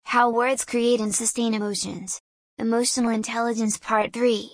How words create and sustain emotions. Emotional Intelligence Part 3.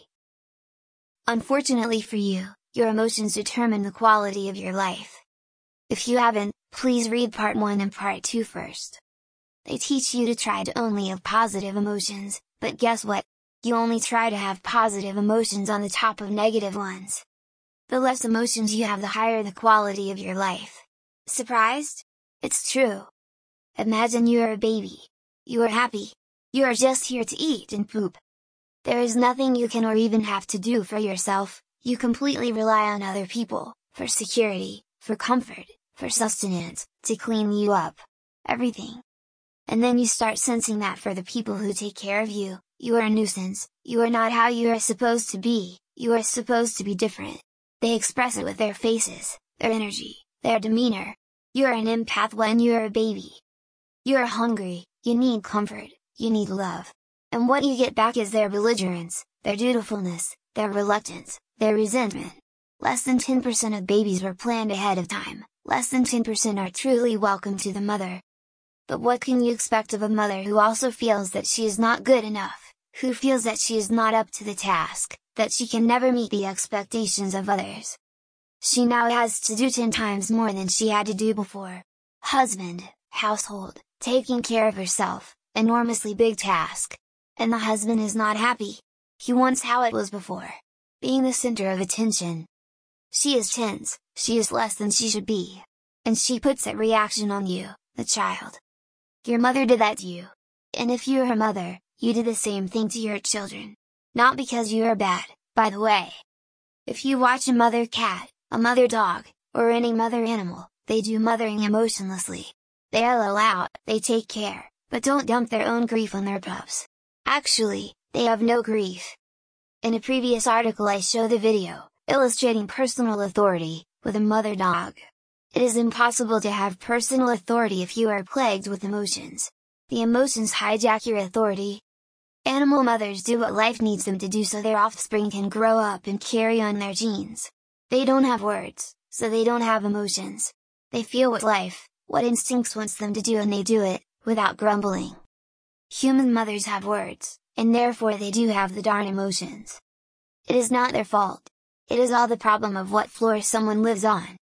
Unfortunately for you, your emotions determine the quality of your life. If you haven't, please read Part 1 and Part 2 first. They teach you to try to only have positive emotions, but guess what? You only try to have positive emotions on the top of negative ones. The less emotions you have, the higher the quality of your life. Surprised? It's true. Imagine you are a baby. You are happy. You are just here to eat and poop. There is nothing you can or even have to do for yourself, you completely rely on other people, for security, for comfort, for sustenance, to clean you up. Everything. And then you start sensing that for the people who take care of you, you are a nuisance, you are not how you are supposed to be, you are supposed to be different. They express it with their faces, their energy, their demeanor. You are an empath when you are a baby. You are hungry, you need comfort, you need love. And what you get back is their belligerence, their dutifulness, their reluctance, their resentment. Less than 10% of babies were planned ahead of time, less than 10% are truly welcome to the mother. But what can you expect of a mother who also feels that she is not good enough, who feels that she is not up to the task, that she can never meet the expectations of others? She now has to do 10 times more than she had to do before. Husband, household, taking care of herself, enormously big task. And the husband is not happy. He wants how it was before. Being the center of attention. She is tense, she is less than she should be. And she puts that reaction on you, the child. Your mother did that to you. And if you're her mother, you do the same thing to your children. Not because you are bad, by the way. If you watch a mother cat, a mother dog, or any mother animal, they do mothering emotionlessly. They LOL out, they take care, but don't dump their own grief on their pups. Actually, they have no grief. In a previous article I show the video, illustrating personal authority, with a mother dog. It is impossible to have personal authority if you are plagued with emotions. The emotions hijack your authority. Animal mothers do what life needs them to do so their offspring can grow up and carry on their genes. They don't have words, so they don't have emotions. They feel what instincts wants them to do, and they do it, without grumbling. Human mothers have words, and therefore they do have the darn emotions. It is not their fault. It is all the problem of what floor someone lives on.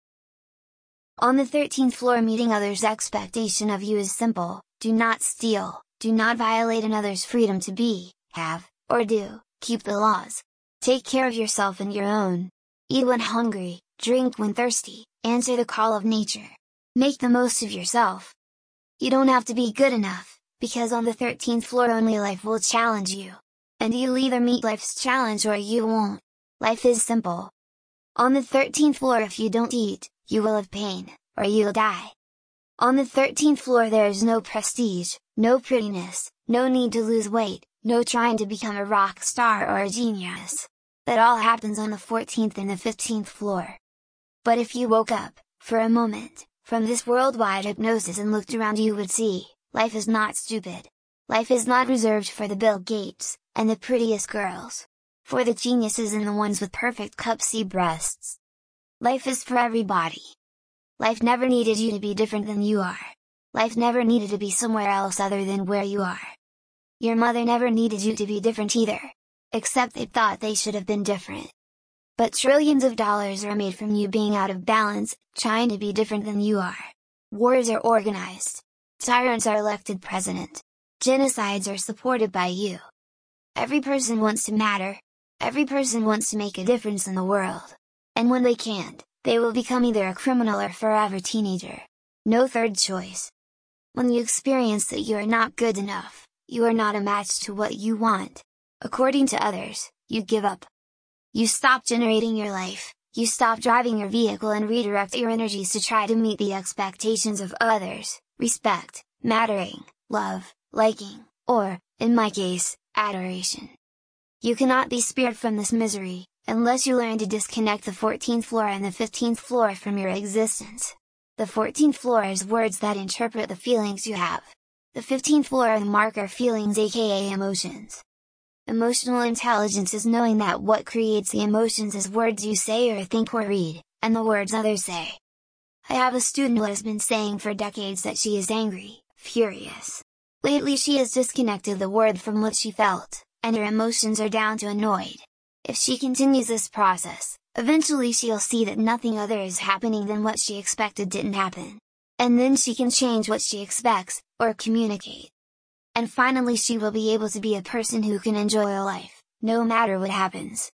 On the 13th floor, meeting others' expectation of you is simple: do not steal, do not violate another's freedom to be, have, or do, keep the laws. Take care of yourself and your own. Eat when hungry, drink when thirsty, answer the call of nature. Make the most of yourself. You don't have to be good enough, because on the 13th floor only life will challenge you. And you'll either meet life's challenge or you won't. Life is simple. On the 13th floor, if you don't eat, you will have pain, or you'll die. On the 13th floor there is no prestige, no prettiness, no need to lose weight, no trying to become a rock star or a genius. That all happens on the 14th and the 15th floor. But if you woke up, for a moment, from this worldwide hypnosis and looked around, you would see, life is not stupid. Life is not reserved for the Bill Gates, and the prettiest girls. For the geniuses and the ones with perfect cup C breasts. Life is for everybody. Life never needed you to be different than you are. Life never needed to be somewhere else other than where you are. Your mother never needed you to be different either. Except they thought they should have been different. But trillions of dollars are made from you being out of balance, trying to be different than you are. Wars are organized. Tyrants are elected president. Genocides are supported by you. Every person wants to matter. Every person wants to make a difference in the world. And when they can't, they will become either a criminal or forever teenager. No third choice. When you experience that you are not good enough, you are not a match to what you want, according to others, you give up. You stop generating your life, you stop driving your vehicle and redirect your energies to try to meet the expectations of others, respect, mattering, love, liking, or, in my case, adoration. You cannot be spared from this misery, unless you learn to disconnect the 14th floor and the 15th floor from your existence. The 14th floor is words that interpret the feelings you have. The 15th floor are the marker feelings, aka emotions. Emotional intelligence is knowing that what creates the emotions is words you say or think or read, and the words others say. I have a student who has been saying for decades that she is angry, furious. Lately she has disconnected the word from what she felt, and her emotions are down to annoyed. If she continues this process, eventually she'll see that nothing other is happening than what she expected didn't happen. And then she can change what she expects, or communicate. And finally she will be able to be a person who can enjoy life, no matter what happens.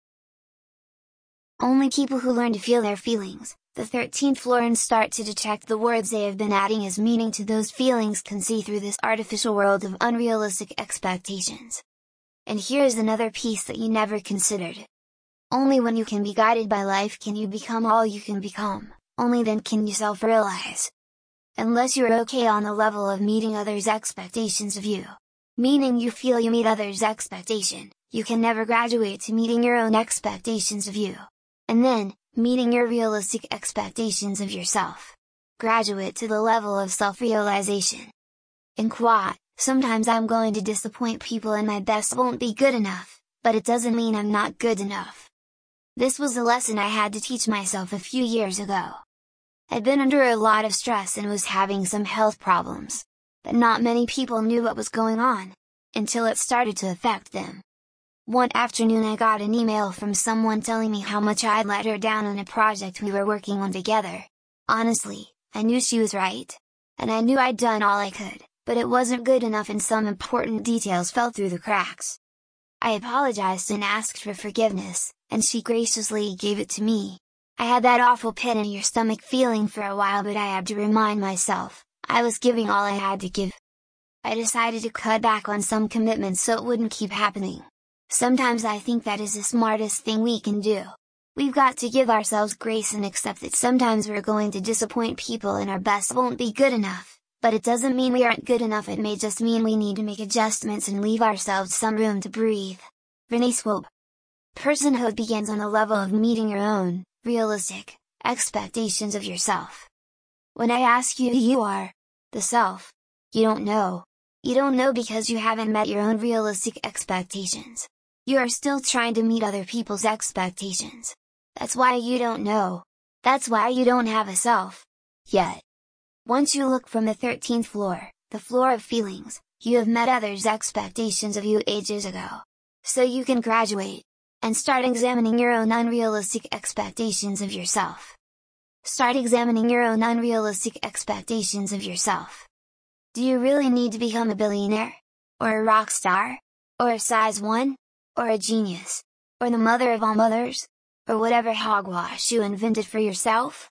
Only people who learn to feel their feelings, the 13th floor, and start to detect the words they have been adding as meaning to those feelings can see through this artificial world of unrealistic expectations. And here's another piece that you never considered. Only when you can be guided by life can you become all you can become, only then can you self-realize. Unless you're okay on the level of meeting others' expectations of you, meaning you feel you meet others' expectation, you can never graduate to meeting your own expectations of you. And then, meeting your realistic expectations of yourself. Graduate to the level of self-realization. In quote, sometimes I'm going to disappoint people and my best won't be good enough, but it doesn't mean I'm not good enough. This was a lesson I had to teach myself a few years ago. I'd been under a lot of stress and was having some health problems, but not many people knew what was going on, until it started to affect them. One afternoon I got an email from someone telling me how much I'd let her down on a project we were working on together. Honestly, I knew she was right. And I knew I'd done all I could, but it wasn't good enough and some important details fell through the cracks. I apologized and asked for forgiveness, and she graciously gave it to me. I had that awful pit in your stomach feeling for a while, but I had to remind myself, I was giving all I had to give. I decided to cut back on some commitments so it wouldn't keep happening. Sometimes I think that is the smartest thing we can do. We've got to give ourselves grace and accept that sometimes we're going to disappoint people and our best won't be good enough, but it doesn't mean we aren't good enough, it may just mean we need to make adjustments and leave ourselves some room to breathe. Renee Swope. Personhood begins on the level of meeting your own, realistic, expectations of yourself. When I ask you who you are, the self, you don't know. You don't know because you haven't met your own realistic expectations. You are still trying to meet other people's expectations. That's why you don't know. That's why you don't have a self. Yet. Once you look from the 13th floor, the floor of feelings, you have met others' expectations of you ages ago. So you can graduate, and start examining your own unrealistic expectations of yourself. Start examining your own unrealistic expectations of yourself. Do you really need to become a billionaire? Or a rock star? Or a size 1? Or a genius? Or the mother of all mothers? Or whatever hogwash you invented for yourself?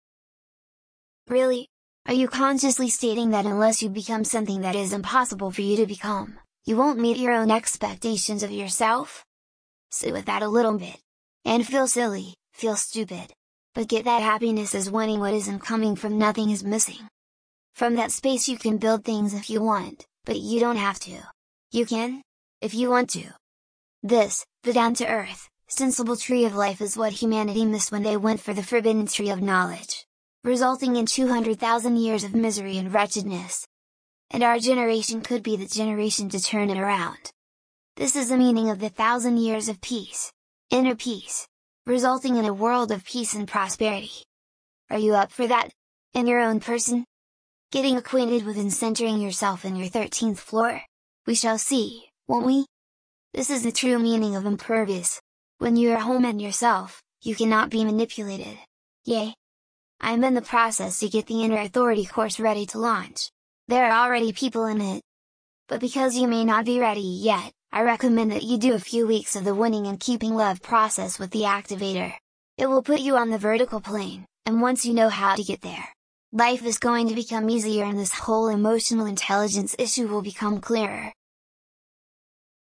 Really? Are you consciously stating that unless you become something that is impossible for you to become, you won't meet your own expectations of yourself? Sit with that a little bit. And feel silly, feel stupid. But get that happiness is wanting what isn't coming from nothing is missing. From that space you can build things if you want, but you don't have to. You can? If you want to. This, the down-to-earth, sensible tree of life is what humanity missed when they went for the forbidden tree of knowledge, resulting in 200,000 years of misery and wretchedness. And our generation could be the generation to turn it around. This is the meaning of the 1,000 years of peace, inner peace, resulting in a world of peace and prosperity. Are you up for that, in your own person? Getting acquainted with and centering yourself in your 13th floor? We shall see, won't we? This is the true meaning of impervious. When you are home in yourself, you cannot be manipulated. Yay! I am in the process to get the Inner Authority course ready to launch. There are already people in it. But because you may not be ready yet, I recommend that you do a few weeks of the winning and keeping love process with the activator. It will put you on the vertical plane, and once you know how to get there, life is going to become easier and this whole emotional intelligence issue will become clearer.